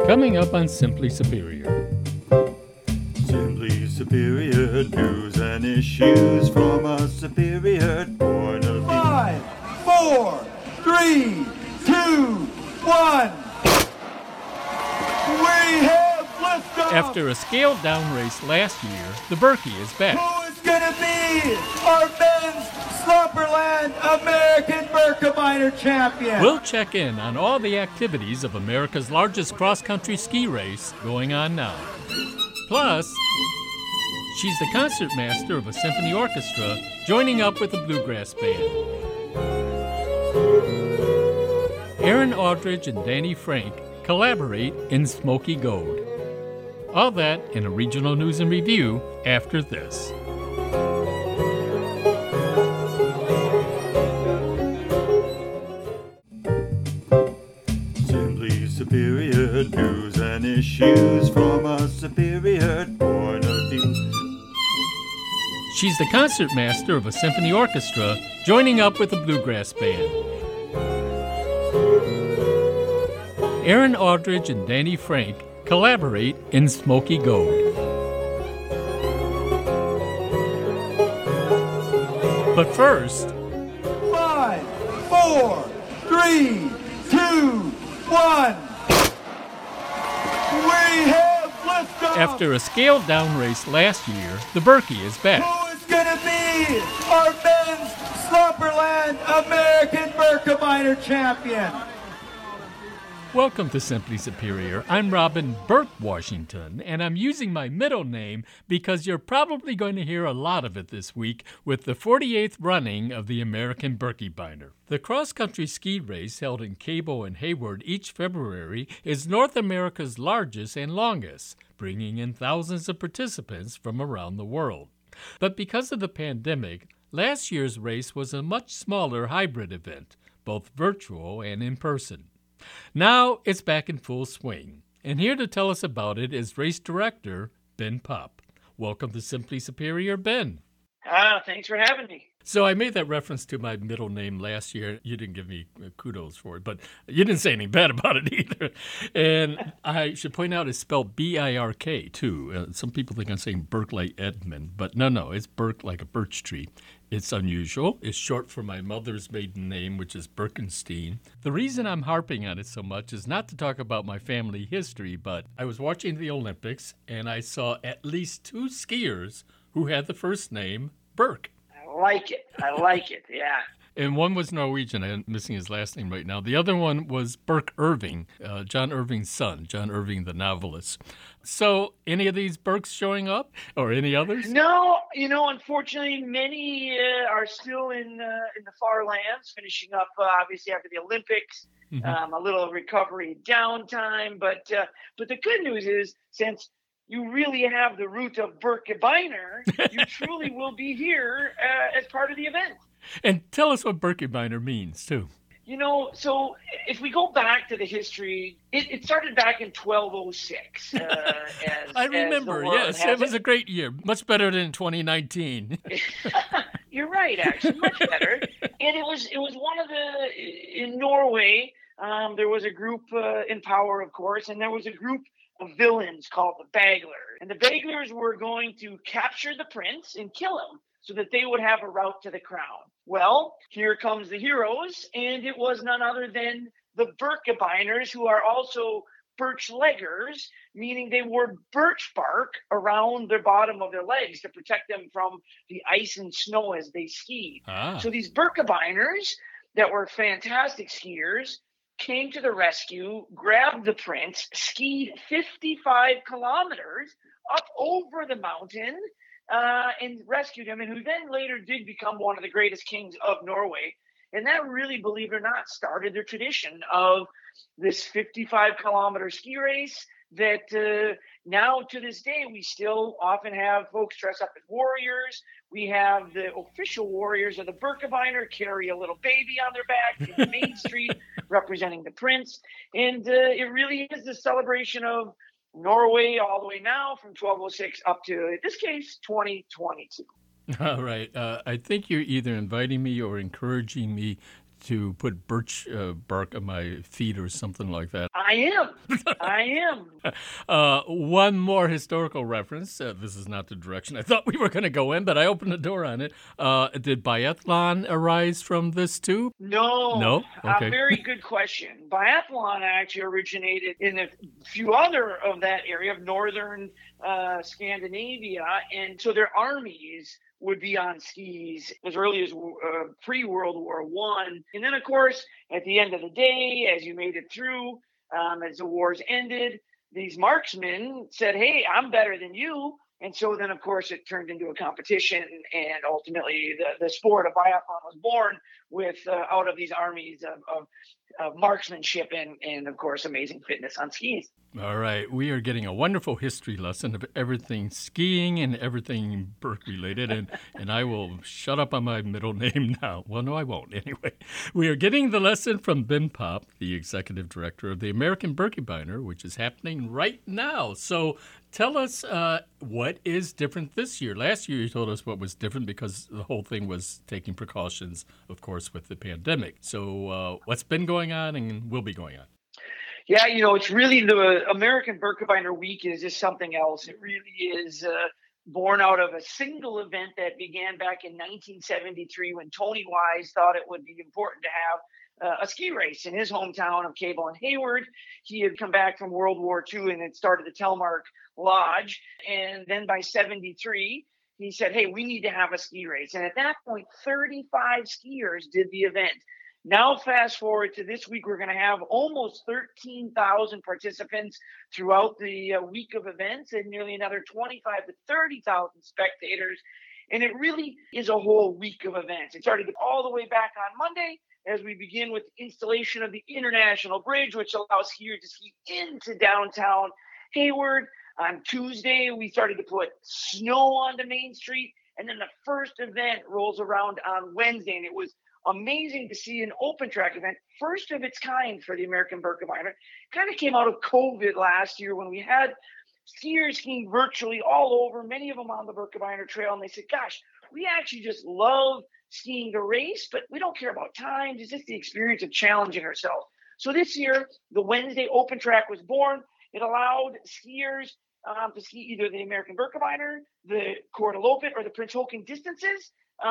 Coming up on Simply Superior. Simply Superior news and issues from a superior point of view. 5, 4, 3, 2, 1. We have liftoff. After a scaled-down race last year, the Berkey is back. Who is going to be our men's Slumberland American Birkebeiner champion? We'll check in on all the activities of America's largest cross-country ski race going on now. Plus, she's the concertmaster of a symphony orchestra, joining up with a bluegrass band. Aaron Aldridge and Danny Frank collaborate in Smoky Gold. All that in a regional news and review after this. Simply Superior news and issues from a superior point of view. She's the concertmaster of a symphony orchestra, joining up with a bluegrass band. Aaron Aldridge and Danny Frank collaborate in Smoky Gold. But first, 5, 4, 3, 2, 1. We have liftoff. after a scaled-down race last year, the Berkey is back. Who is going to be our men's Slumberland American Birkebeiner champion? Welcome to Simply Superior. I'm Robin Burt Washington, and I'm using my middle name because you're probably going to hear a lot of it this week with the 48th running of the American Birkebeiner. The cross-country ski race held in Cabo and Hayward each February is North America's largest and longest, bringing in thousands of participants from around the world. But because of the pandemic, last year's race was a much smaller hybrid event, both virtual and in person. Now it's back in full swing, and here to tell us about it is race director Ben Popp. Welcome to Simply Superior, Ben. Thanks for having me. So I made that reference to my middle name last year. You didn't give me kudos for it, but you didn't say anything bad about it either. And I should point out it's spelled B-I-R-K, too. Some people think I'm saying Burke like Edmund, but no, it's Burke like a birch tree. It's unusual. It's short for my mother's maiden name, which is Birkenstein. The reason I'm harping on it so much is not to talk about my family history, but I was watching the Olympics, and I saw at least two skiers who had the first name Burke. I like it, yeah. And one was Norwegian. I'm missing his last name right now. The other one was Burke Irving, John Irving's son, John Irving, the novelist. So any of these Burkes showing up or any others? No, unfortunately, many are still in the far lands, finishing up, obviously, after the Olympics. A little recovery downtime. But the good news is, since you really have the root of Birkebeiner, you truly will be here as part of the event. And tell us what Birkebeiner means, too. So if we go back to the history, it started back in 1206. I remember, yes. It was a great year. Much better than 2019. You're right, actually. Much better. And it was one of in Norway, there was a group in power, of course, and there was a group of villains called the Bagler. And the Baglers were going to capture the prince and kill him so that they would have a route to the crown. Well, here comes the heroes, and it was none other than the Birkebeiners, who are also birch leggers, meaning they wore birch bark around the bottom of their legs to protect them from the ice and snow as they skied. So these Birkebeiners that were fantastic skiers came to the rescue, grabbed the prince, skied 55 kilometers up over the mountain, and rescued him, and who then later did become one of the greatest kings of Norway. And that really, believe it or not, started the tradition of this 55-kilometer ski race that now to this day we still often have folks dress up as warriors. We have the official warriors of the Birkebeiner carry a little baby on their back in Main Street representing the prince. And it really is the celebration of Norway all the way now from 1206 up to, in this case, 2022. All right. I think you're either inviting me or encouraging me to put birch bark on my feet or something like that. I am. One more historical reference. This is not the direction I thought we were going to go in, but I opened the door on it. Did biathlon arise from this too? No. Okay. Very good question. Biathlon actually originated in a few other of that area of northern Scandinavia, and so their armies would be on skis as early as pre-World War One. And then, of course, at the end of the day, as you made it through, as the wars ended, these marksmen said, hey, I'm better than you. And so then, of course, it turned into a competition, and ultimately the sport of biathlon was born with out of these armies of marksmanship and, of course, amazing fitness on skis. All right. We are getting a wonderful history lesson of everything skiing and everything Burke related, and I will shut up on my middle name now. Well, no, I won't. Anyway, we are getting the lesson from Ben Popp, the executive director of the American Birkebeiner, which is happening right now. So tell us what is different this year. Last year you told us what was different because the whole thing was taking precautions, of course, with the pandemic. So what's been going on and will be going on? Yeah, it's really the American Birkebeiner Week is just something else. It really is born out of a single event that began back in 1973 when Tony Wise thought it would be important to have a ski race in his hometown of Cable and Hayward. He had come back from World War II and had started the Telemark Lodge. And then by 73, he said, hey, we need to have a ski race. And at that point, 35 skiers did the event. Now, fast forward to this week, we're going to have almost 13,000 participants throughout the week of events and nearly another 25 to 30,000 spectators. And it really is a whole week of events. It started all the way back on Monday as we begin with the installation of the International Bridge, which allows skiers to ski into downtown Hayward. On Tuesday, we started to put snow onto Main Street. And then the first event rolls around on Wednesday, and it was amazing to see an open track event, first of its kind for the American Birkebeiner. Kind of came out of COVID last year when we had skiers skiing virtually all over, many of them on the Birkebeiner Trail. And they said, gosh, we actually just love skiing the race, but we don't care about times. It's just the experience of challenging ourselves. So this year, the Wednesday open track was born. It allowed skiers to ski either the American Birkebeiner, the Cor de Lopet, or the Prince Haakon distances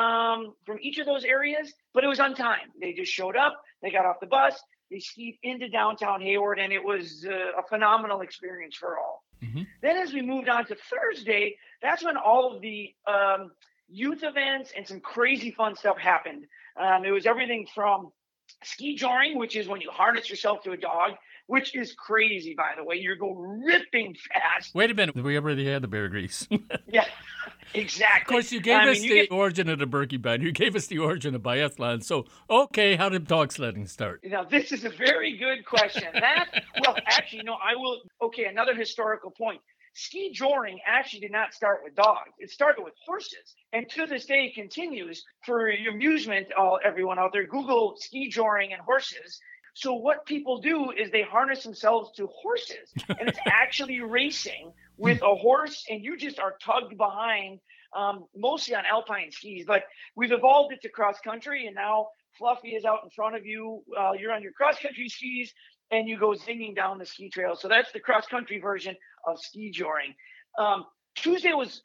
from each of those areas, but it was untimed. They just showed up, they got off the bus, they skied into downtown Hayward, and it was a phenomenal experience for all. Mm-hmm. Then as we moved on to Thursday, that's when all of the youth events and some crazy fun stuff happened. It was everything from ski joring, which is when you harness yourself to a dog, which is crazy, by the way. You go ripping fast. Wait a minute. We already had the Bear Grease. Yeah, exactly. Of course, you gave us the origin of the Birkebeiner. You gave us the origin of biathlon. So, okay, how did dog sledding start? Now, this is a very good question. I will. Okay, another historical point. Ski joring actually did not start with dogs. It started with horses. And to this day continues. For your amusement, everyone out there, Google ski joring and horses. So what people do is they harness themselves to horses, and it's actually racing with a horse, and you just are tugged behind, mostly on alpine skis. But we've evolved it to cross country, and now Fluffy is out in front of you. You're on your cross country skis, and you go zinging down the ski trail. So that's the cross country version of ski joring. Thursday was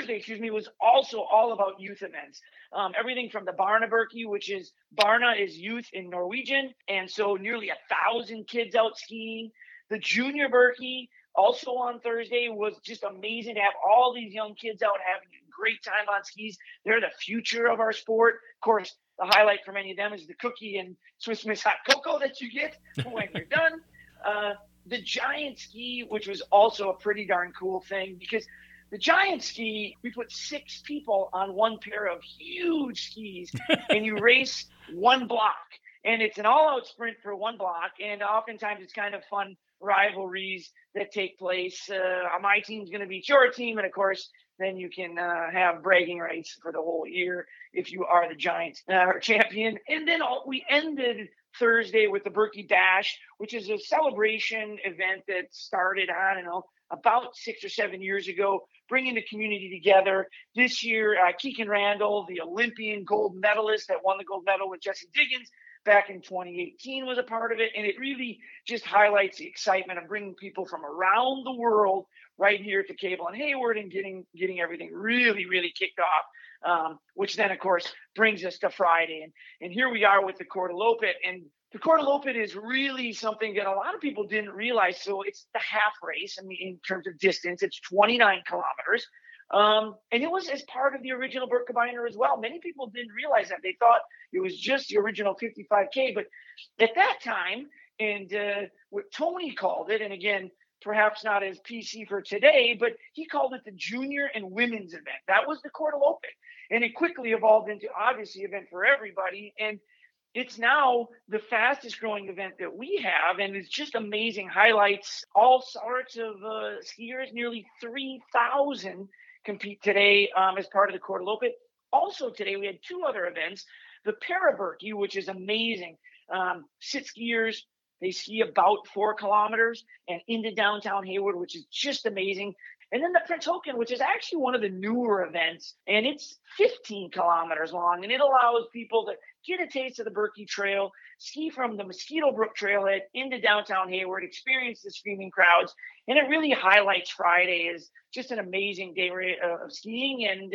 also all about youth events. Everything from the Barneberky, which is Barna is youth in Norwegian. And so nearly 1,000 kids out skiing. The Junior Berkey, also on Thursday, was just amazing to have all these young kids out having a great time on skis. They're the future of our sport. Of course, the highlight for many of them is the cookie and Swiss Miss hot cocoa that you get when you're done. The giant ski, which was also a pretty darn cool thing, because the giant ski, we put 6 people on one pair of huge skis, and you race one block. And it's an all-out sprint for one block, and oftentimes it's kind of fun rivalries that take place. My team's going to beat your team, and of course, then you can have bragging rights for the whole year if you are the Giants champion. And then we ended Thursday with the Berkey Dash, which is a celebration event that started, about 6 or 7 years ago, bringing the community together. This year, Keegan Randall, the Olympian gold medalist that won the gold medal with Jesse Diggins back in 2018 was a part of it. And it really just highlights the excitement of bringing people from around the world right here to Cable and Hayward and getting everything really, really kicked off, which then, of course, brings us to Friday. And here we are with the Cor de Lopet. And the Cor de Lopet is really something that a lot of people didn't realize. So it's the half race. I mean, in terms of distance, it's 29 kilometers. And it was as part of the original Birkebeiner as well. Many people didn't realize that. They thought it was just the original 55K. But at that time, and what Tony called it, and again, perhaps not as PC for today, but he called it the junior and women's event. That was the Cor de Lopet. And it quickly evolved into, obviously, event for everybody. And it's now the fastest growing event that we have, and it's just amazing. Highlights all sorts of skiers. Nearly 3,000 compete today as part of the Cor de Lopet. Also today, we had two other events. The Parabirkie, which is amazing. Sit skiers, they ski about 4 kilometers and into downtown Hayward, which is just amazing. And then the Prince Håkan, which is actually one of the newer events, and it's 15 kilometers long, and it allows people to get a taste of the Birkie Trail, ski from the Mosquito Brook Trailhead into downtown Hayward, experience the screaming crowds, and it really highlights Friday as just an amazing day of skiing, and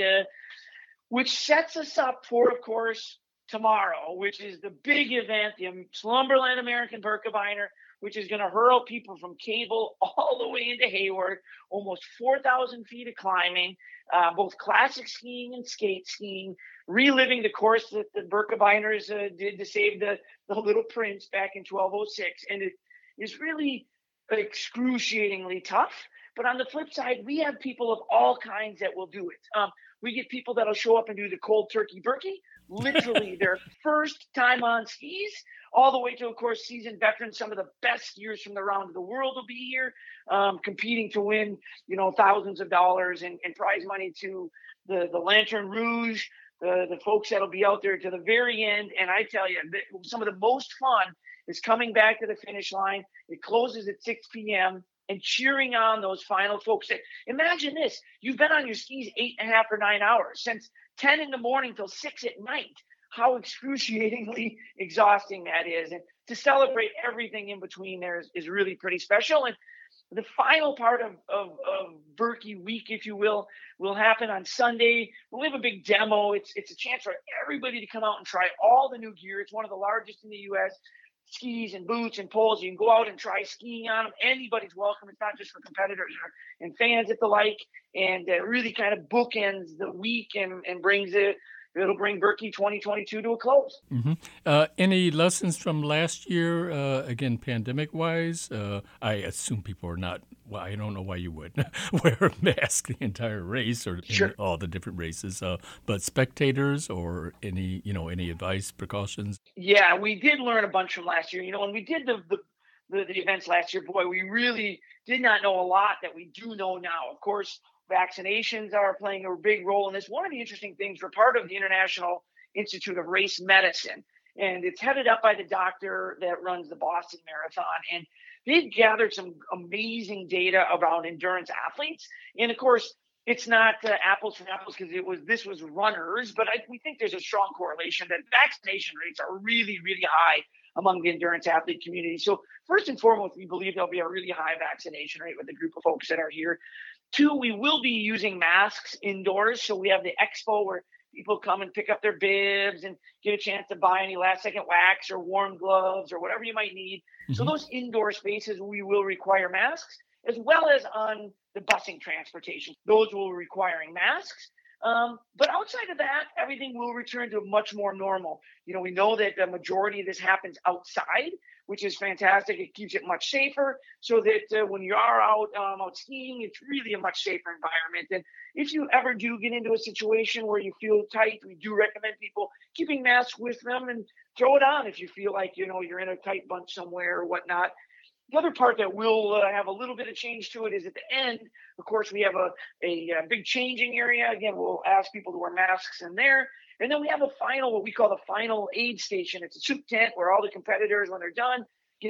which sets us up for, of course, tomorrow, which is the big event, the Slumberland American Birkebeiner, which is going to hurl people from Cable all the way into Hayward, almost 4,000 feet of climbing, both classic skiing and skate skiing, reliving the course that the Birkebeiners did to save the Little Prince back in 1206. And it is really excruciatingly tough. But on the flip side, we have people of all kinds that will do it. We get people that'll show up and do the cold turkey Birkie, literally their first time on skis, all the way to, of course, seasoned veterans. Some of the best skiers from around the world will be here, competing to win, thousands of dollars and prize money to the Lantern Rouge, the folks that'll be out there to the very end. And I tell you, some of the most fun is coming back to the finish line. It closes at 6 p.m. and cheering on those final folks. Imagine this. You've been on your skis 8.5 or 9 hours since 10 in the morning till 6 at night. How excruciatingly exhausting that is. And to celebrate everything in between there is really pretty special. And the final part of Birkie week, if you will happen on Sunday. We'll have a big demo. It's a chance for everybody to come out and try all the new gear. It's one of the largest in the U.S. Skis and boots and poles. You can go out and try skiing on them. Anybody's welcome. It's not just for competitors and fans at the like. And really kind of bookends the week and brings it'll bring Birkie 2022 to a close. Mm-hmm. Any lessons from last year, again, pandemic-wise? I assume people are not, well, I don't know why you would wear a mask the entire race or Sure. all the different races, but spectators or any advice, precautions? Yeah, we did learn a bunch from last year. When we did the events last year, boy, we really did not know a lot that we do know now. Of course, vaccinations are playing a big role in this. One of the interesting things, we're part of the International Institute of Race Medicine, and it's headed up by the doctor that runs the Boston Marathon. And they've gathered some amazing data about endurance athletes. And of course, it's not apples for apples because this was runners, but we think there's a strong correlation that vaccination rates are really, really high among the endurance athlete community. So first and foremost, we believe there'll be a really high vaccination rate with the group of folks that are here. 2, we will be using masks indoors. So we have the expo where people come and pick up their bibs and get a chance to buy any last-second wax or warm gloves or whatever you might need. Mm-hmm. So those indoor spaces, we will require masks, as well as on the busing transportation. Those will be requiring masks. But outside of that, everything will return to much more normal. We know that the majority of this happens outside, which is fantastic. It keeps it much safer so that when you are out skiing, it's really a much safer environment. And if you ever do get into a situation where you feel tight, we do recommend people keeping masks with them and throw it on if you feel like, you're in a tight bunch somewhere or whatnot. The other part that will have a little bit of change to it is at the end, of course, we have a big changing area. Again, we'll ask people to wear masks in there. And then we have what we call the final aid station. It's a soup tent where all the competitors, when they're done,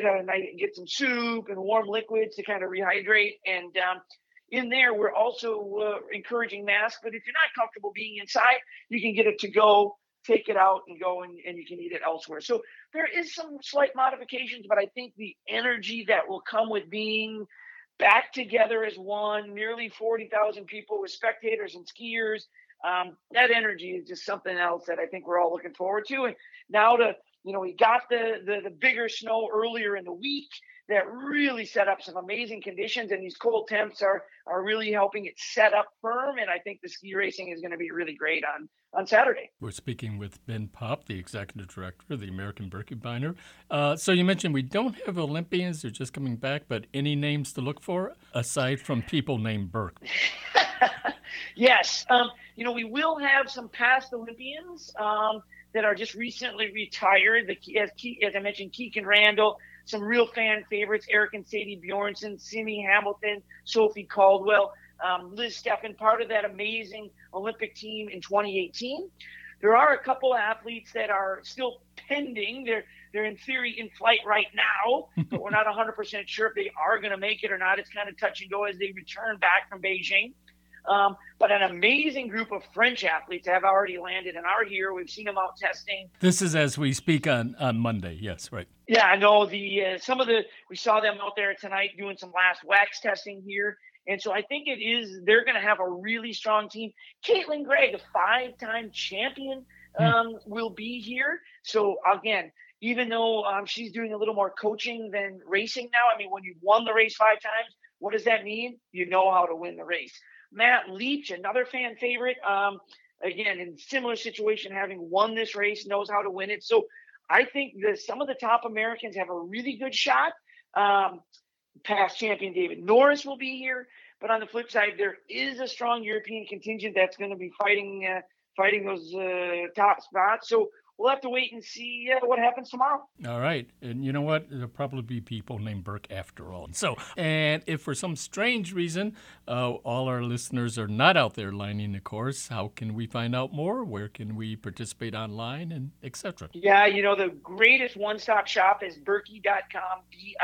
get some soup and warm liquids to kind of rehydrate. And in there, we're also encouraging masks. But if you're not comfortable being inside, you can get it to go, take it out and go, and you can eat it elsewhere. So there is some slight modifications, but I think the energy that will come with being back together as one, nearly 40,000 people with spectators and skiers, that energy is just something else that I think we're all looking forward to. And now we got the bigger snow earlier in the week that really set up some amazing conditions, and these cold temps are really helping it set up firm. And I think the ski racing is going to be really great on Saturday. We're speaking with Ben Popp, the executive director of the American Birkebeiner. So you mentioned we don't have Olympians; they're just coming back. But any names to look for aside from people named Burke? Yes, we will have some past Olympians that are just recently retired. As I mentioned, Keegan Randall, some real fan favorites, Eric and Sadie Bjornsson, Simi Hamilton, Sophie Caldwell, Liz Steffen, part of that amazing Olympic team in 2018. There are a couple of athletes that are still pending. They're in theory in flight right now, but we're not 100% sure if they are going to make it or not. It's kind of touch and go as they return back from Beijing. But an amazing group of French athletes have already landed and are here. We've seen them out testing. This is as we speak on Monday. Yes, right. Yeah, I know we saw them out there tonight doing some last wax testing here. And so I think they're going to have a really strong team. Caitlin Gregg, a 5-time champion, will be here. So again, even though she's doing a little more coaching than racing now, I mean, when you've won the race 5 times, what does that mean? You know how to win the race. Matt Leach, another fan favorite, again, in similar situation, having won this race, knows how to win it. So I think some of the top Americans have a really good shot. Past champion David Norris will be here. But on the flip side, there is a strong European contingent that's going to be fighting those top spots. So we'll have to wait and see what happens tomorrow. All right. And you know what? There'll probably be people named Burke after all. So, and if for some strange reason all our listeners are not out there lining the course, how can we find out more? Where can we participate online and etc.? Yeah, the greatest one-stop shop is Birkie.com,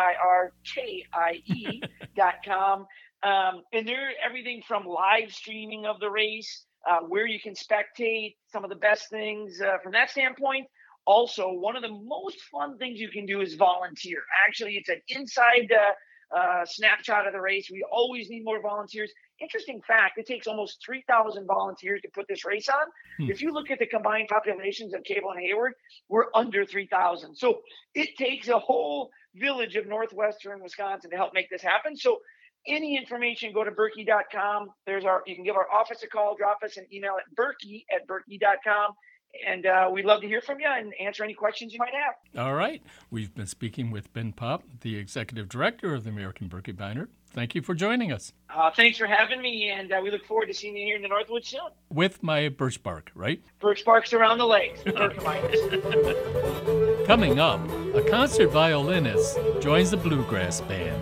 BIRKIE.com. And they're everything from live streaming of the race, where you can spectate, some of the best things from that standpoint. Also, one of the most fun things you can do is volunteer. Actually, it's an inside snapshot of the race. We always need more volunteers. Interesting fact, it takes almost 3,000 volunteers to put this race on. If you look at the combined populations of Cable and Hayward, we're under 3,000. So it takes a whole village of northwestern Wisconsin to help make this happen. So any information, go to Birkie.com. You can give our office a call, drop us an email at Birkie@Birkie.com. And we'd love to hear from you and answer any questions you might have. All right. We've been speaking with Ben Popp, the executive director of the American Birkebeiner. Thank you for joining us. Thanks for having me, and we look forward to seeing you here in the Northwoods soon. With my birch bark, right? Birch barks around the legs. Birkebeiners. Coming up, a concert violinist joins the bluegrass band.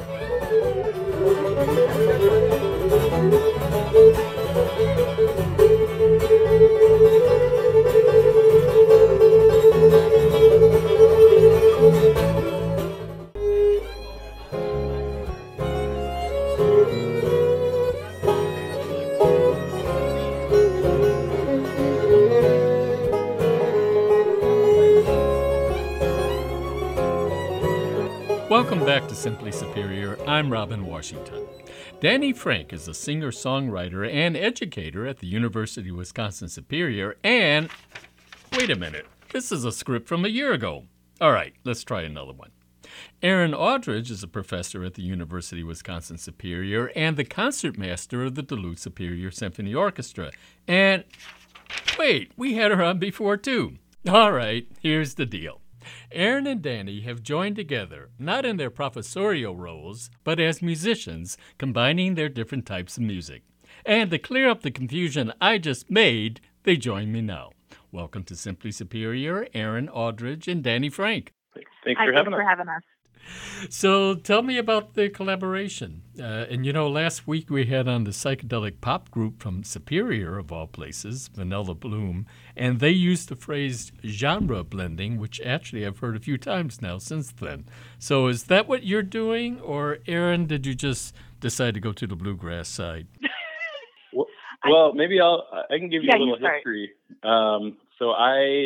Welcome back to Simply Superior. I'm Robin Washington. Danny Frank is a singer-songwriter and educator at the University of Wisconsin-Superior. And, wait a minute, this is a script from a year ago. All right, let's try another one. Aaron Aldridge is a professor at the University of Wisconsin-Superior and the concertmaster of the Duluth Superior Symphony Orchestra. And, wait, we had her on before, too. All right, here's the deal. Aaron and Danny have joined together, not in their professorial roles, but as musicians, combining their different types of music. And to clear up the confusion I just made, they join me now. Welcome to Simply Superior, Aaron Aldridge and Danny Frank. Thanks for having us. So tell me about the collaboration. Last week we had on the psychedelic pop group from Superior, of all places, Vanilla Bloom, and they used the phrase genre blending, which actually I've heard a few times now since then. So is that what you're doing, or Aaron, did you just decide to go to the bluegrass side? Well, maybe I can give you a little history. So I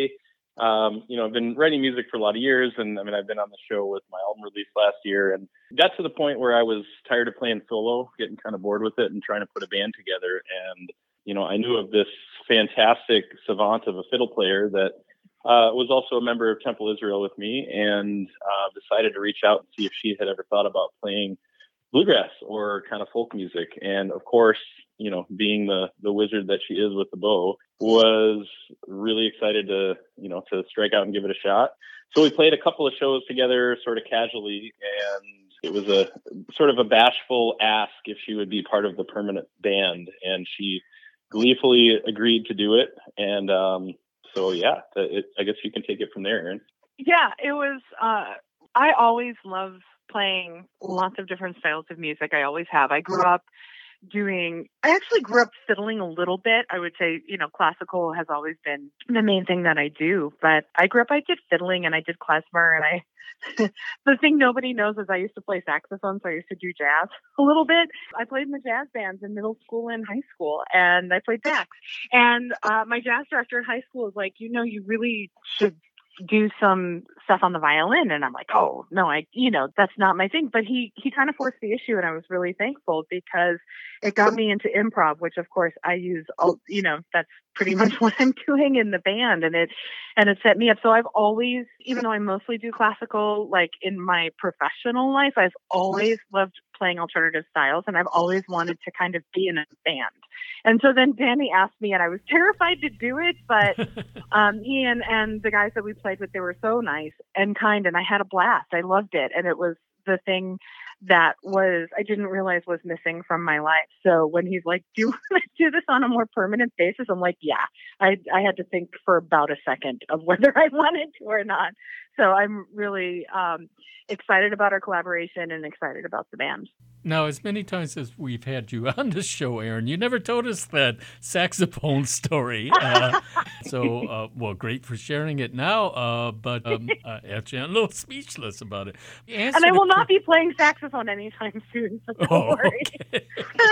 I've been writing music for a lot of years, and I mean, I've been on the show with my album release last year, and got to the point where I was tired of playing solo, getting kind of bored with it, and trying to put a band together. And I knew of this fantastic savant of a fiddle player that was also a member of Temple Israel with me, and decided to reach out and see if she had ever thought about playing bluegrass or kind of folk music. And of course, being the wizard that she is with the bow, was really excited to strike out and give it a shot. So we played a couple of shows together sort of casually, and it was a sort of a bashful ask if she would be part of the permanent band, and she gleefully agreed to do it. And so yeah, I guess you can take it from there, Erin. Yeah, it was, I always love playing lots of different styles of music. I always have. I actually grew up fiddling a little bit. I would say, classical has always been the main thing that I do. But I did fiddling and I did klezmer, and the thing nobody knows is I used to play saxophone, so I used to do jazz a little bit. I played in the jazz bands in middle school and high school, and I played sax. And my jazz director in high school was like, you really should do some stuff on the violin. And I'm like, oh no, that's not my thing. But he kind of forced the issue, and I was really thankful because it got me into improv, which of course I use, that's pretty much what I'm doing in the band. And it set me up. So I've always, even though I mostly do classical, like in my professional life, I've always loved playing alternative styles, and I've always wanted to kind of be in a band. And so then Danny asked me, and I was terrified to do it, but he and the guys that we played with, they were so nice and kind, and I had a blast. I loved it, and it was the thing that I didn't realize was missing from my life. So when he's like, do you want to do this on a more permanent basis? I'm like, yeah. I had to think for about a second of whether I wanted to or not. So I'm really excited about our collaboration and excited about the band. Now, as many times as we've had you on the show, Erin, you never told us that saxophone story. Well, great for sharing it now, but actually I'm a little speechless about it. And I will not be playing saxophone anytime soon, so don't worry. Okay.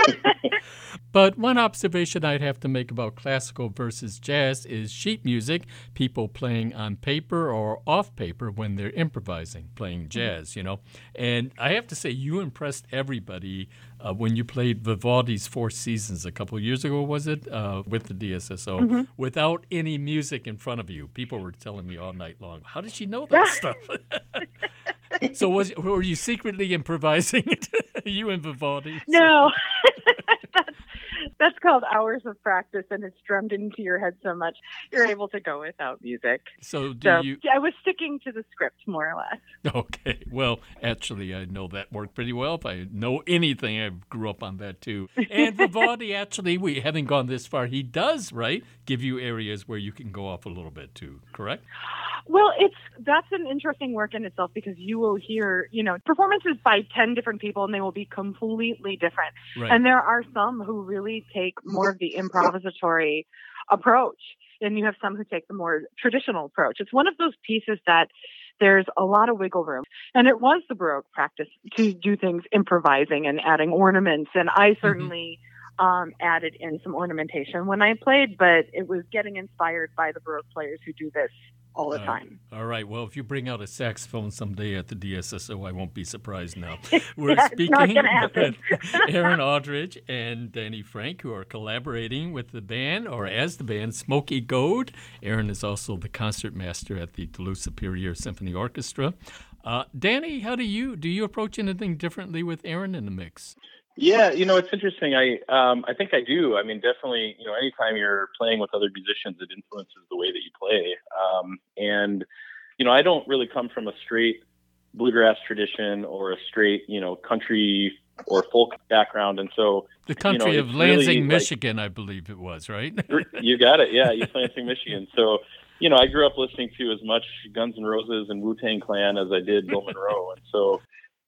But one observation I'd have to make about classical versus jazz is sheet music, people playing on paper or off paper when they're improvising, playing jazz, And I have to say, you impressed everybody when you played Vivaldi's Four Seasons a couple of years ago, was it, with the DSSO, without any music in front of you. People were telling me all night long, how did she know that stuff? So were you secretly improvising it, you and Vivaldi? No. That's called hours of practice, and it's drummed into your head so much you're able to go without music. So I was sticking to the script, more or less. Okay. Well, actually, I know that worked pretty well. If I know anything, I grew up on that too. And Vivaldi, actually, we haven't gone this far. He does, right, give you areas where you can go off a little bit too, correct? Well, that's an interesting work in itself, because you will hear, performances by 10 different people, and they will be completely different. Right. And there are some who really take more of the improvisatory approach, and you have some who take the more traditional approach. It's one of those pieces that there's a lot of wiggle room. And it was the Baroque practice to do things improvising and adding ornaments. And I certainly added in some ornamentation when I played, but it was getting inspired by the Baroque players who do this all the time. All right. Well, if you bring out a saxophone someday at the DSSO, I won't be surprised now. We're speaking with Erin Aldridge and Danny Frank, who are collaborating with the band, or as the band, Smoky Goat. Erin is also the concertmaster at the Duluth Superior Symphony Orchestra. Danny, how do you approach anything differently with Erin in the mix? Yeah, it's interesting. I think I do. I mean, definitely, anytime you're playing with other musicians, it influences the way that you play. And I don't really come from a straight bluegrass tradition or a straight, country or folk background. And so the country of Lansing, really, Michigan, I believe it was, right? You got it. Yeah, East Lansing, Michigan. So, I grew up listening to as much Guns N' Roses and Wu-Tang Clan as I did Bill Monroe. And so,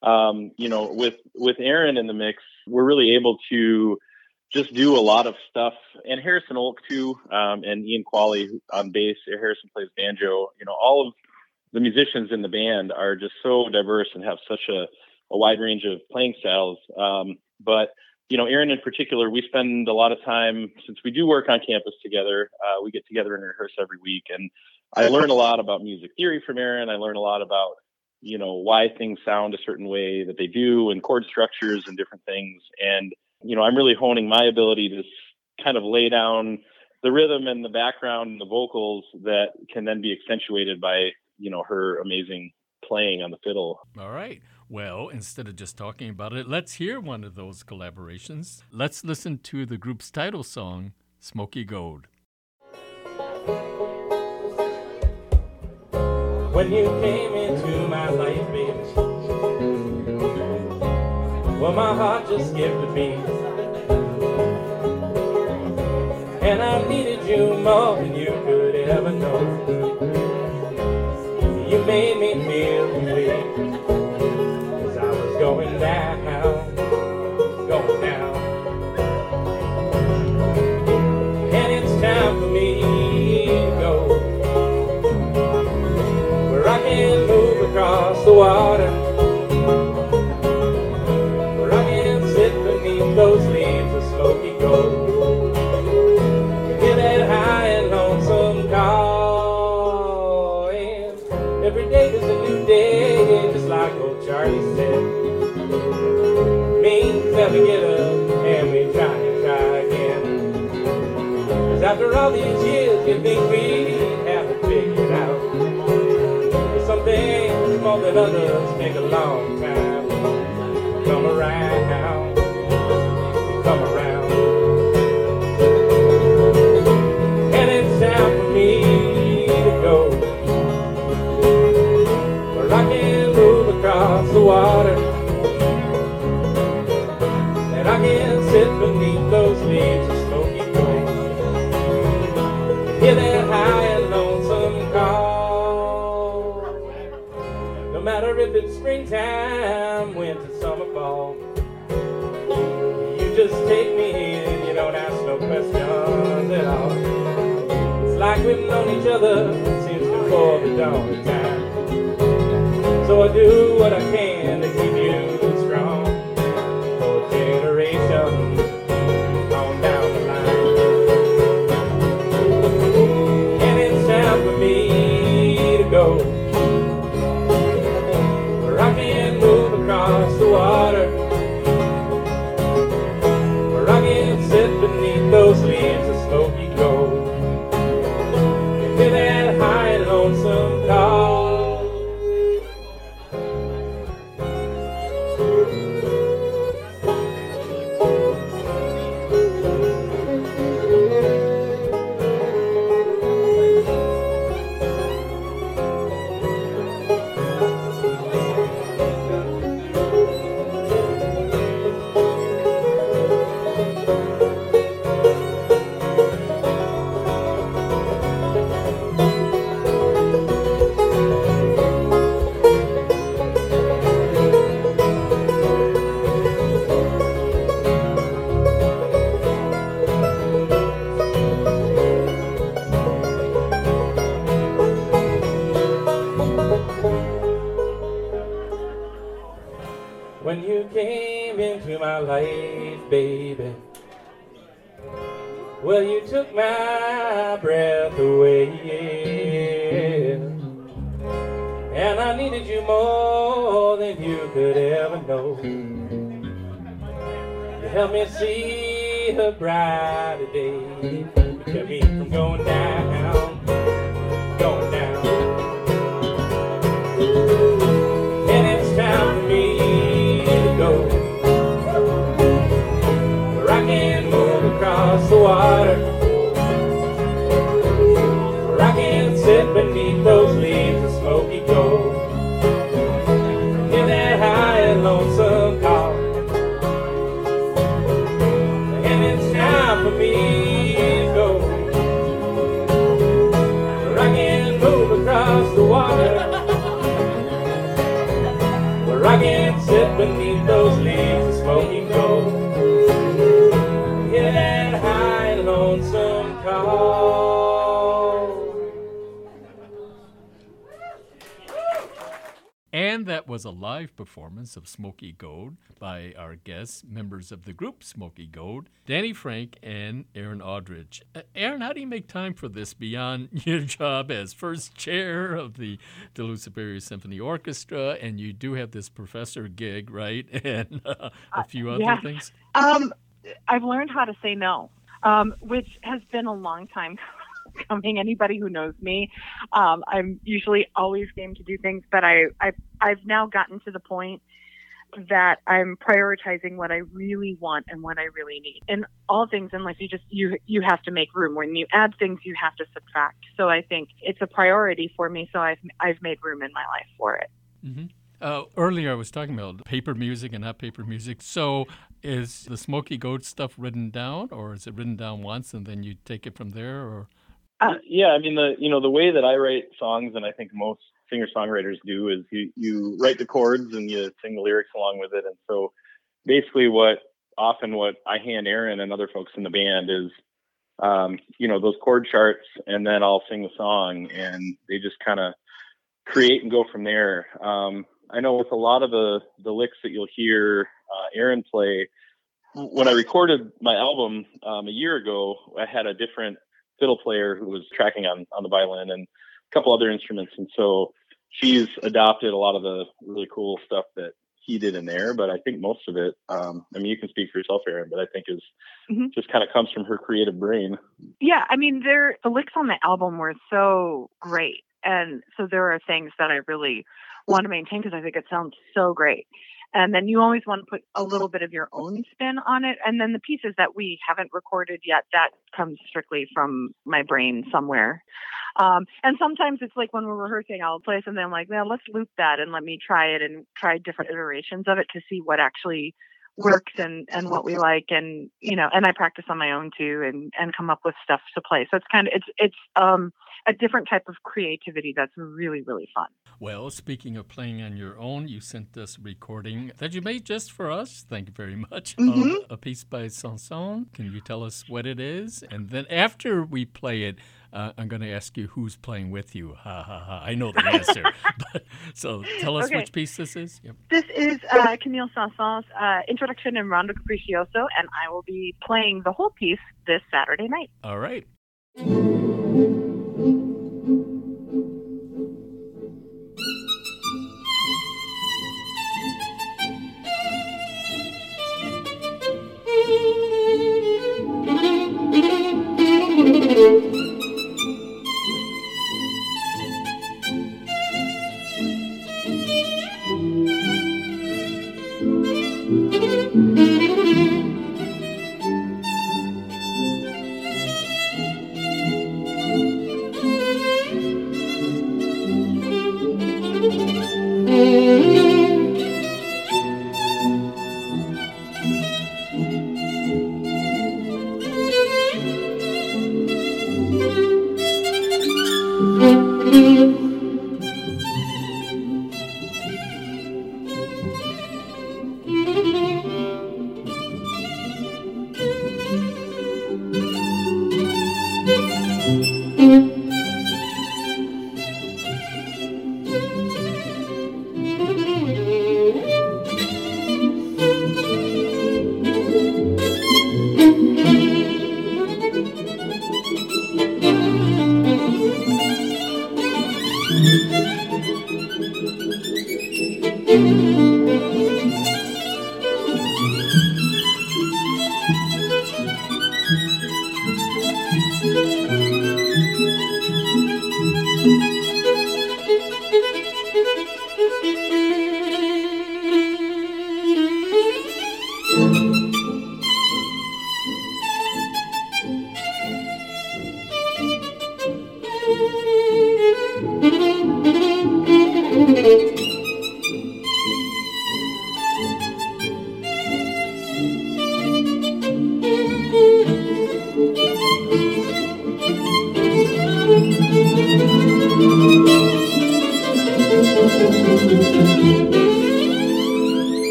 with Erin in the mix, we're really able to just do a lot of stuff. And Harrison Olk too, and Ian Qualley on bass. Harrison plays banjo. All of the musicians in the band are just so diverse and have such a wide range of playing styles. But Erin in particular, we spend a lot of time, since we do work on campus together. We get together and rehearse every week, and I learned a lot about music theory from Aaron. I learned a lot about, why things sound a certain way that they do, and chord structures and different things. And, I'm really honing my ability to kind of lay down the rhythm and the background and the vocals that can then be accentuated by, her amazing playing on the fiddle. All right. Well, instead of just talking about it, let's hear one of those collaborations. Let's listen to the group's title song, Smoky Gold. When you came into my life, baby, well, my heart just skipped a beat. And I needed you more than you could ever know. You made me feel the way, 'cause I was going down, going down. And it's time for me to go, where I can move across the water, where I can sit beneath those leaves of smoky gold. Hear that high and lonesome call, and every day is a new day, just like old Charlie said. Means that we get up and we try again. 'Cause after all these years, you think we haven't figured out. But some things more than others take a long time. Come around, come around. And it's time for me to go, where I can move across the water, and I can sit beneath those leaves of smoky gold, hear that high and lonesome call. No matter if it's springtime, winter, summer, fall, you just take me in, you don't ask no questions at all. It's like we've known each other since before the dawn of time. So I do what I can to keep you strong for generations on down the line. And it's time for me to go, where I can move across the water, where I can sit beneath those leaves of smoky gold, and hear that high and lonesome call. When you came into my life, baby, well, you took my breath away, and I needed you more than you could ever know. You helped me see a brighter day, you kept me from going down, going down. And it's time for me to go, where I can move across the water, where I can sit beneath those leaves of smoky gold, hear that high and lonesome call. And it's time for me to go, where I can move across the water, where I can sit beneath those leaves of smoky gold, hear that high and lonesome call. And And that was a live performance of Smoky Goat by our guests, members of the group Smoky Goat, Danny Frank and Aaron Aldridge. Aaron, how do you make time for this beyond your job as first chair of the Duluth Superior Symphony Orchestra? And you do have this professor gig, right? And a few other things? I've learned how to say no, which has been a long time coming. Anybody who knows me, I'm usually always game to do things, but I've now gotten to the point that I'm prioritizing what I really want and what I really need. In all things in life, you have to make room. When you add things, you have to subtract. So I think it's a priority for me. So I've made room in my life for it. Mm-hmm. Earlier I was talking about paper music and not paper music. So is the Smoky Goat stuff written down, or is it written down once and then you take it from there? Or yeah, I mean, the way that I write songs, and I think most singer-songwriters do, is you write the chords and you sing the lyrics along with it. And so basically what I hand Aaron and other folks in the band is, those chord charts, and then I'll sing the song, and they just kind of create and go from there. I know with a lot of the licks that you'll hear Aaron play, when I recorded my album a year ago, I had a different fiddle player who was tracking on the violin and a couple other instruments. And so she's adopted a lot of the really cool stuff that he did in there. But I think most of it, you can speak for yourself, Aaron, but I think is just kind of comes from her creative brain. Yeah, I mean, the licks on the album were so great. And so there are things that I really want to maintain because I think it sounds so great. And then you always want to put a little bit of your own spin on it. And then the pieces that we haven't recorded yet, that comes strictly from my brain somewhere. And sometimes it's like when we're rehearsing, I'll play something, I'm like, well, let's loop that and let me try it and try different iterations of it to see what actually works and what we like. And, and I practice on my own too and come up with stuff to play. So it's a different type of creativity that's really, really fun. Well, speaking of playing on your own, you sent us a recording that you made just for us. Thank you very much. A piece by Sanson. Can you tell us what it is? And then after we play it, I'm going to ask you who's playing with you. Ha, ha, ha. I know the answer. So tell us which piece this is. Yep. This is Camille Sanson's Introduction in Rondo Capriccioso, and I will be playing the whole piece this Saturday night. All right.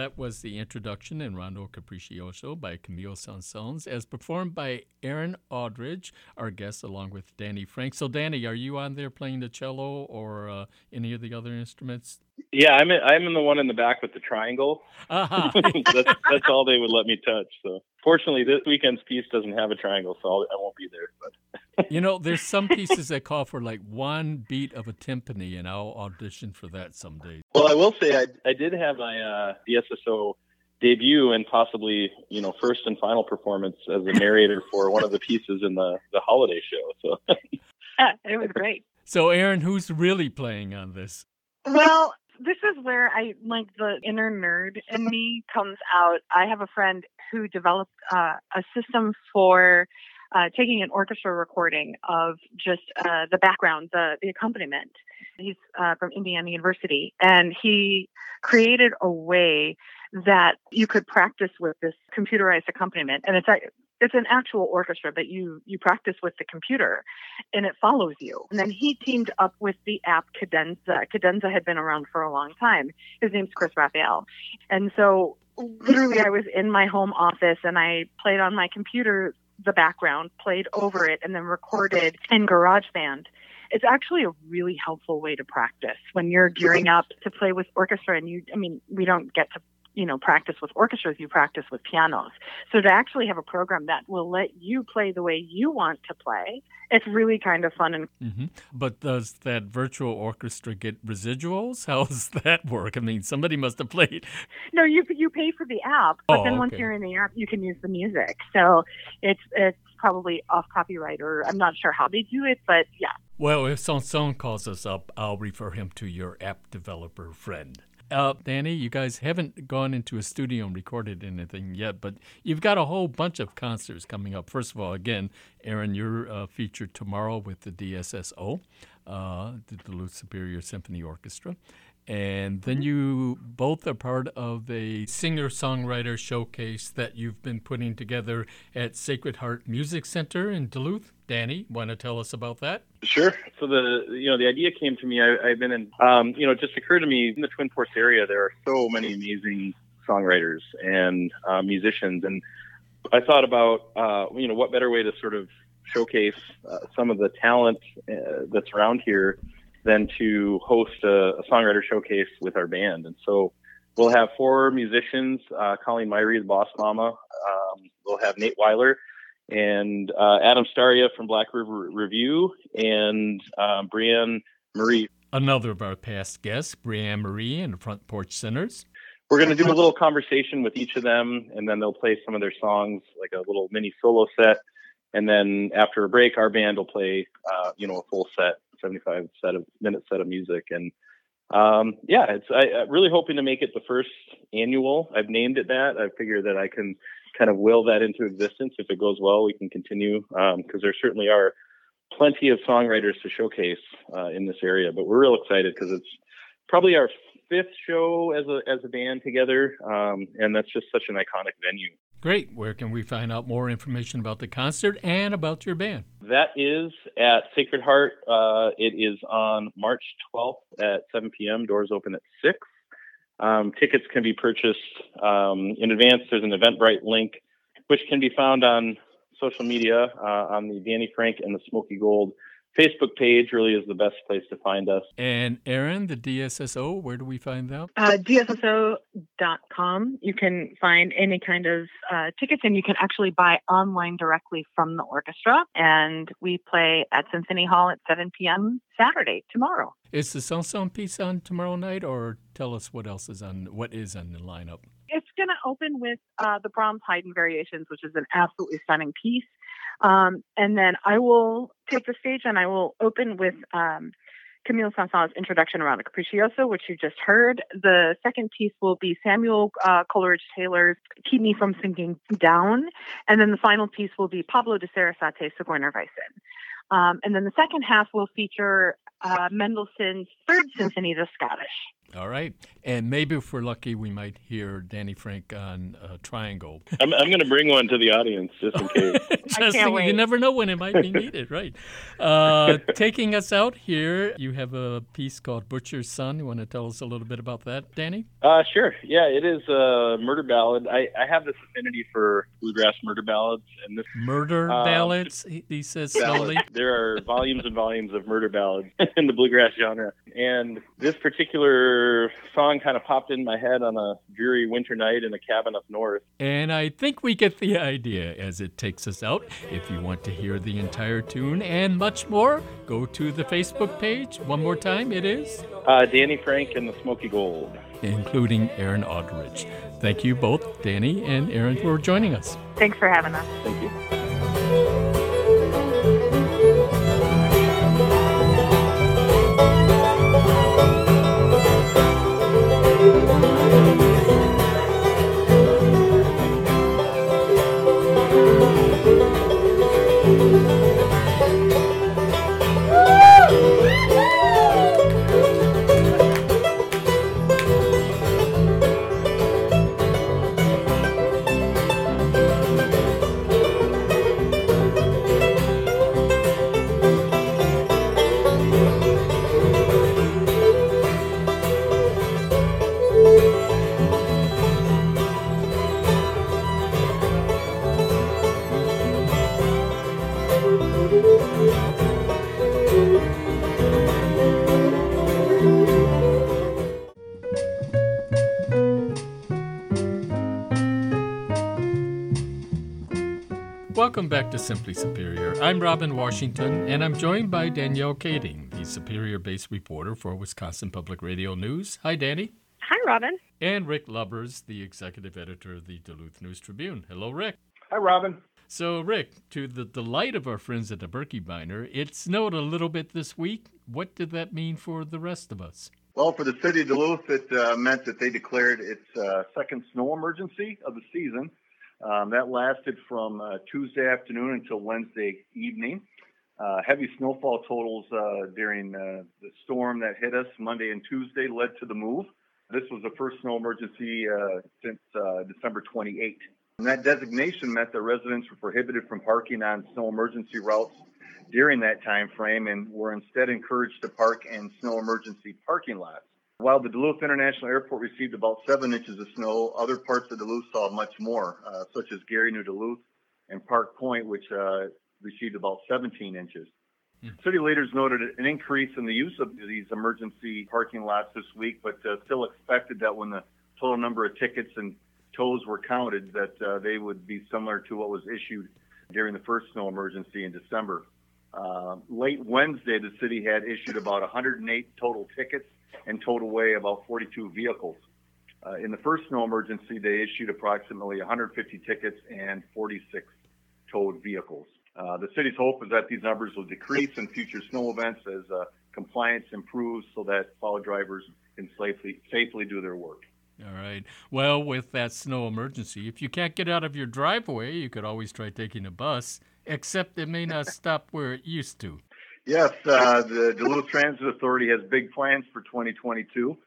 that was the introduction in Rondo Capriccioso by Camille Saint-Saëns, as performed by Aaron Aldridge, our guest, along with Danny Frank. So, Danny, are you on there playing the cello or any of the other instruments? Yeah, I'm in the one in the back with the triangle. Uh-huh. that's all they would let me touch. So, fortunately, this weekend's piece doesn't have a triangle, so I won't be there. But You know, there's some pieces that call for like one beat of a timpani, and I'll audition for that someday. Well, I will say I did have my DSSO debut and possibly, first and final performance as a narrator for one of the pieces in the holiday show. So It was great. So, Aaron, who's really playing on this? Well, this is where the inner nerd in me comes out. I have a friend who developed a system for taking an orchestra recording of just the background, the accompaniment. He's from Indiana University, and he created a way that you could practice with this computerized accompaniment. And it's an actual orchestra, but you practice with the computer, and it follows you. And then he teamed up with the app Cadenza. Cadenza had been around for a long time. His name's Chris Raphael. And so literally I was in my home office, and I played on my computer the background, played over it, and then recorded in GarageBand. It's actually a really helpful way to practice when you're gearing up to play with orchestra. And we don't get to practice with orchestras, you practice with pianos. So to actually have a program that will let you play the way you want to play, it's really kind of fun. And But does that virtual orchestra get residuals? How does that work? I mean, somebody must have played. No, you pay for the app, but then once you're in the app, you can use the music. So it's probably off copyright, or I'm not sure how they do it, but yeah. Well, if Saint-Saëns calls us up, I'll refer him to your app developer friend. Danny, you guys haven't gone into a studio and recorded anything yet, but you've got a whole bunch of concerts coming up. First of all, again, Aaron, you're featured tomorrow with the DSSO, the Duluth Superior Symphony Orchestra. And then you both are part of a singer-songwriter showcase that you've been putting together at Sacred Heart Music Center in Duluth. Danny, want to tell us about that? Sure. So the idea came to me. I've been in, it just occurred to me in the Twin Forks area, there are so many amazing songwriters and musicians. And I thought about, what better way to sort of showcase some of the talent that's around here than to host a songwriter showcase with our band. And so we'll have 4 musicians, Colleen Myrie, the Boss Mama. We'll have Nate Weiler and Adam Staria from Black River Review, and Brianne Marie. Another of our past guests, Brianne Marie and the Front Porch Sinners. We're going to do a little conversation with each of them, and then they'll play some of their songs, like a little mini solo set. And then after a break, our band will play, a full set, 75-minute set of music. And I'm really hoping to make it the first annual. I've named it that. I figure that I can kind of will that into existence. If it goes well, we can continue, because there certainly are plenty of songwriters to showcase in this area. But we're real excited because it's probably our 5th show as a band together, and that's just such an iconic venue. Great. Where can we find out more information about the concert and about your band? That is at Sacred Heart. It is on March 12th at 7 p.m. Doors open at 6. Tickets can be purchased in advance. There's an Eventbrite link, which can be found on social media on the Danny Frank and the Smoky Gold Facebook page. Really is the best place to find us. And Aaron, the DSSO, where do we find that? DSSO.com. You can find any kind of tickets, and you can actually buy online directly from the orchestra. And we play at Symphony Hall at 7 p.m. Saturday, tomorrow. Is the Saint-Saëns piece on tomorrow night, or tell us what is on the lineup? It's going to open with the Brahms Haydn Variations, which is an absolutely stunning piece. And then I will take the stage and I will open with Camille Saint-Saëns' introduction around the Capriccioso, which you just heard. The second piece will be Samuel Coleridge-Taylor's Keep Me From Sinking Down. And then the final piece will be Pablo de Sarasate, Sigourney Weisen. And then the second half will feature Mendelssohn's Third Symphony, the Scottish. All right. And maybe if we're lucky, we might hear Danny Frank on Triangle. I'm going to bring one to the audience just in case. I can't wait. You never know when it might be needed, right? Taking us out here, you have a piece called Butcher's Son. You want to tell us a little bit about that, Danny? Sure. Yeah, it is a murder ballad. I have this affinity for bluegrass murder ballads. And this Murder ballads, he says slowly. There are volumes and volumes of murder ballads in the bluegrass genre. And this particular song kind of popped in my head on a dreary winter night in a cabin up north. And I think we get the idea as it takes us out. If you want to hear the entire tune and much more, go to the Facebook page. One more time, it is? Danny Frank and the Smoky Gold. Including Aaron Aldridge. Thank you both, Danny and Aaron, for joining us. Thanks for having us. Thank you. Welcome back to Simply Superior. I'm Robin Washington, and I'm joined by Danielle Kading, the Superior-based reporter for Wisconsin Public Radio News. Hi, Danny. Hi, Robin. And Rick Lubbers, the executive editor of the Duluth News-Tribune. Hello, Rick. Hi, Robin. So, Rick, to the delight of our friends at the Birkebeiner, it snowed a little bit this week. What did that mean for the rest of us? Well, for the city of Duluth, it meant that they declared its second snow emergency of the season. That lasted from Tuesday afternoon until Wednesday evening. Heavy snowfall totals during the storm that hit us Monday and Tuesday led to the move. This was the first snow emergency since December 28. And that designation meant that residents were prohibited from parking on snow emergency routes during that time frame and were instead encouraged to park in snow emergency parking lots. While the Duluth International Airport received about 7 inches of snow, other parts of Duluth saw much more, such as Gary, New Duluth, and Park Point, which received about 17 inches. City leaders noted an increase in the use of these emergency parking lots this week, but still expected that when the total number of tickets and tows were counted, that they would be similar to what was issued during the first snow emergency in December. Late Wednesday, the city had issued about 108 total tickets and towed away about 42 vehicles. In the first snow emergency, they issued approximately 150 tickets and 46 towed vehicles. The city's hope is that these numbers will decrease in future snow events as compliance improves so that fellow drivers can safely do their work. All right. Well, with that snow emergency, if you can't get out of your driveway, you could always try taking a bus, except it may not stop where it used to. Yes, the Duluth Transit Authority has big plans for 2022.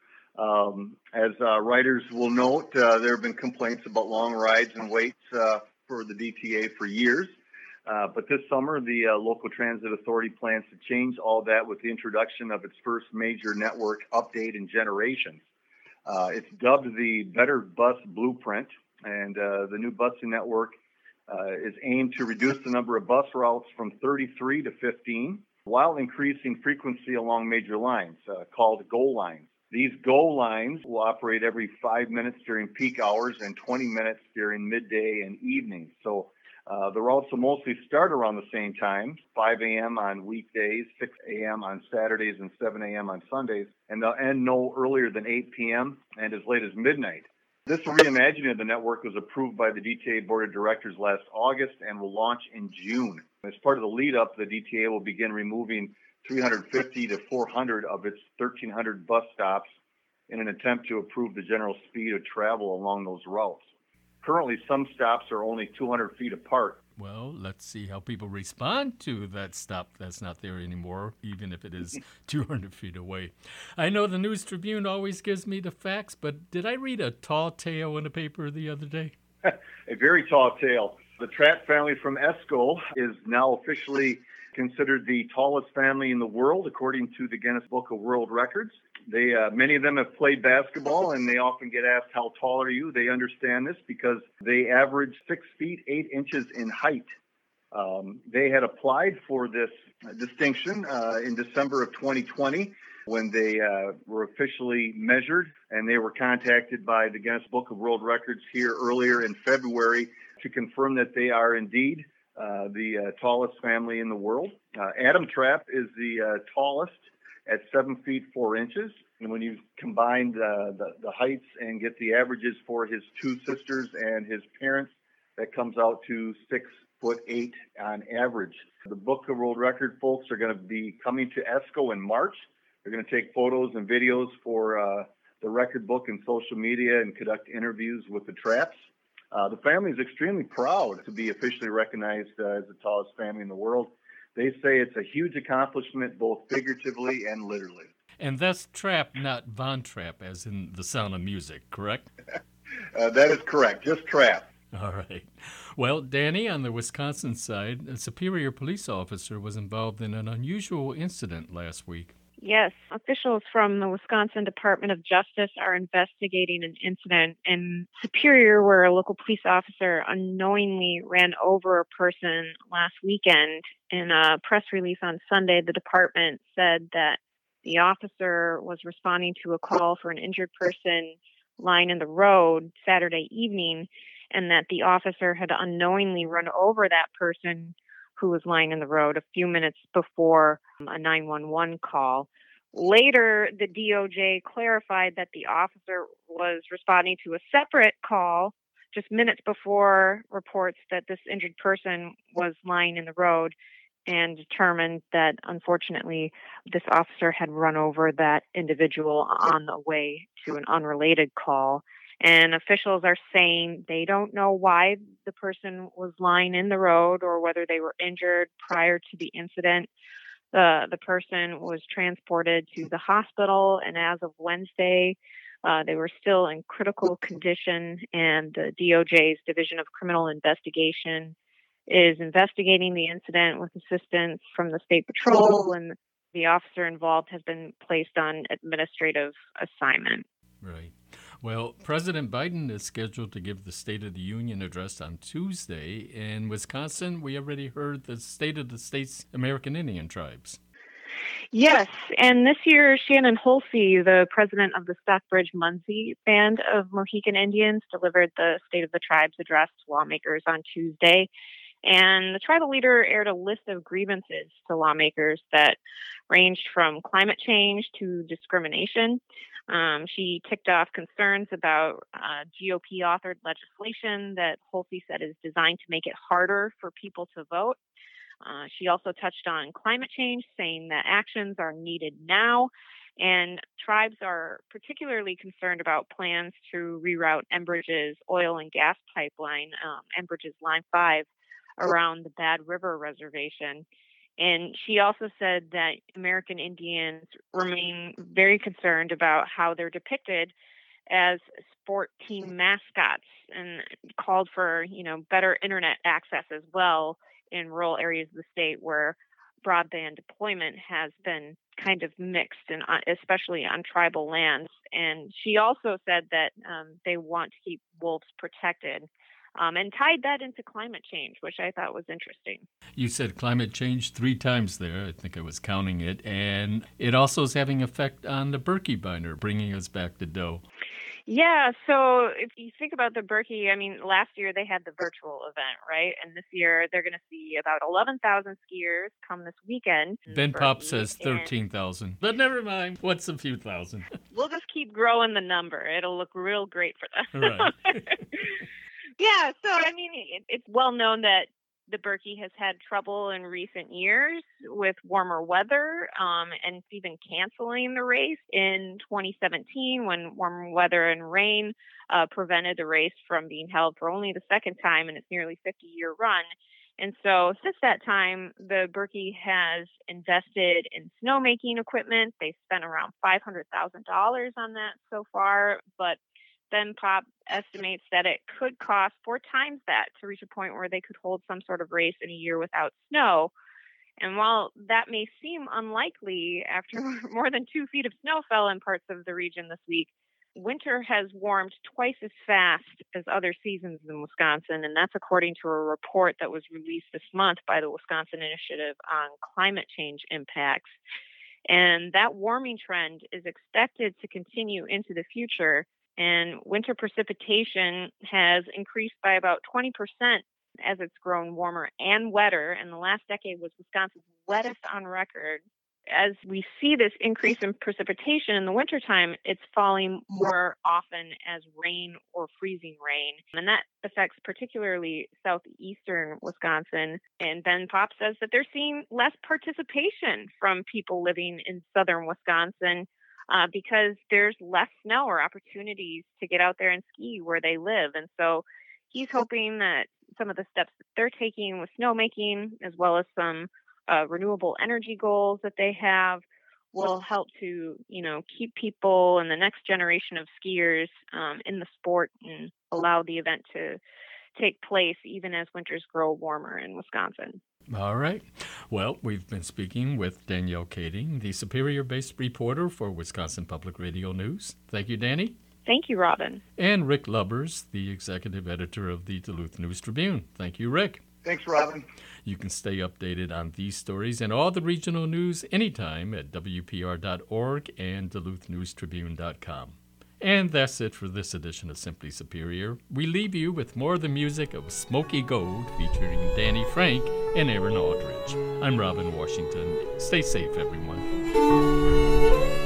As riders will note, there have been complaints about long rides and waits for the DTA for years. But this summer, the local transit authority plans to change all that with the introduction of its first major network update in generations. It's dubbed the Better Bus Blueprint, and the new busing network is aimed to reduce the number of bus routes from 33 to 15, while increasing frequency along major lines, called GO lines. These GO lines will operate every 5 minutes during peak hours and 20 minutes during midday and evening. So the routes will mostly start around the same time, 5 a.m. on weekdays, 6 a.m. on Saturdays, and 7 a.m. on Sundays, and they'll end no earlier than 8 p.m. and as late as midnight. This reimagining of the network was approved by the DTA Board of Directors last August and will launch in June. As part of the lead-up, the DTA will begin removing 350 to 400 of its 1,300 bus stops in an attempt to improve the general speed of travel along those routes. Currently, some stops are only 200 feet apart. Well, let's see how people respond to that stop that's not there anymore, even if it is 200 feet away. I know the News Tribune always gives me the facts, but did I read a tall tale in the paper the other day? A very tall tale. The Trapp family from Esco is now officially considered the tallest family in the world, according to the Guinness Book of World Records. They, many of them have played basketball, and they often get asked, how tall are you? They understand this because they average 6 feet, 8 inches in height. They had applied for this distinction in December of 2020 when they were officially measured, and they were contacted by the Guinness Book of World Records here earlier in February to confirm that they are indeed the tallest family in the world. Adam Trapp is the tallest at 7 feet 4 inches. And when you combine the heights and get the averages for his two sisters and his parents, that comes out to 6'8" on average. The Book of World Record folks are going to be coming to Esco in March. They're going to take photos and videos for the record book and social media and conduct interviews with the Trapps. The family is extremely proud to be officially recognized as the tallest family in the world. They say it's a huge accomplishment, both figuratively and literally. And that's Trapp, not Von Trapp, as in The Sound of Music, correct? That is correct, just Trapp. All right. Well, Danny, on the Wisconsin side, a Superior police officer was involved in an unusual incident last week. Yes, officials from the Wisconsin Department of Justice are investigating an incident in Superior where a local police officer unknowingly ran over a person last weekend. In a press release on Sunday, the department said that the officer was responding to a call for an injured person lying in the road Saturday evening, and that the officer had unknowingly run over that person who was lying in the road a few minutes before a 911 call. Later, the DOJ clarified that the officer was responding to a separate call just minutes before reports that this injured person was lying in the road, and determined that, unfortunately, this officer had run over that individual on the way to an unrelated call. And officials are saying they don't know why the person was lying in the road or whether they were injured prior to the incident. The person was transported to the hospital, and as of Wednesday, they were still in critical condition, and the DOJ's Division of Criminal Investigation is investigating the incident with assistance from the State Patrol, and the officer involved has been placed on administrative assignment. Right. Well, President Biden is scheduled to give the State of the Union address on Tuesday. In Wisconsin, we already heard the State of the State's American Indian Tribes. Yes, and this year, Shannon Holsey, the president of the Stockbridge-Munsee Band of Mohican Indians, delivered the State of the Tribes address to lawmakers on Tuesday. And the tribal leader aired a list of grievances to lawmakers that ranged from climate change to discrimination. She ticked off concerns about GOP-authored legislation that Holsey said is designed to make it harder for people to vote. She also touched on climate change, saying that actions are needed now, and tribes are particularly concerned about plans to reroute Enbridge's oil and gas pipeline, Enbridge's Line 5, around the Bad River Reservation. And she also said that American Indians remain very concerned about how they're depicted as sport team mascots, and called for, better internet access as well in rural areas of the state where broadband deployment has been kind of mixed, and especially on tribal lands. And she also said that they want to keep wolves protected. And tied that into climate change, which I thought was interesting. You said climate change 3 times there. I think I was counting it. And it also is having effect on the Berkey binder, bringing us back to Doe. Yeah, so if you think about the Berkey, last year they had the virtual event, right? And this year they're going to see about 11,000 skiers come this weekend. Ben Pop says 13,000. But never mind. What's a few thousand? We'll just keep growing the number. It'll look real great for them. Right. Yeah, so it's well known that the Berkey has had trouble in recent years with warmer weather, and even canceling the race in 2017 when warmer weather and rain prevented the race from being held for only the second time in its nearly 50-year run. And so since that time, the Berkey has invested in snowmaking equipment. They spent around $500,000 on that so far, but Ben Pop estimates that it could cost 4 times that to reach a point where they could hold some sort of race in a year without snow. And while that may seem unlikely after more than 2 feet of snow fell in parts of the region this week, winter has warmed twice as fast as other seasons in Wisconsin, and that's according to a report that was released this month by the Wisconsin Initiative on Climate Change Impacts. And that warming trend is expected to continue into the future, and winter precipitation has increased by about 20% as it's grown warmer and wetter, and the last decade was Wisconsin's wettest on record. As we see this increase in precipitation in the wintertime, it's falling more often as rain or freezing rain. And that affects particularly southeastern Wisconsin. And Ben Pop says that they're seeing less participation from people living in southern Wisconsin because there's less snow or opportunities to get out there and ski where they live. And so he's hoping that some of the steps that they're taking with snowmaking, as well as some renewable energy goals that they have, will help to, keep people and the next generation of skiers in the sport and allow the event to take place even as winters grow warmer in Wisconsin. All right. Well, we've been speaking with Danielle Kading, the Superior-based reporter for Wisconsin Public Radio News. Thank you, Danny. Thank you, Robin. And Rick Lubbers, the executive editor of the Duluth News-Tribune. Thank you, Rick. Thanks, Robin. You can stay updated on these stories and all the regional news anytime at WPR.org and DuluthNewstribune.com. And that's it for this edition of Simply Superior. We leave you with more of the music of Smoky Gold featuring Danny Frank and Aaron Aldridge. I'm Robin Washington. Stay safe, everyone.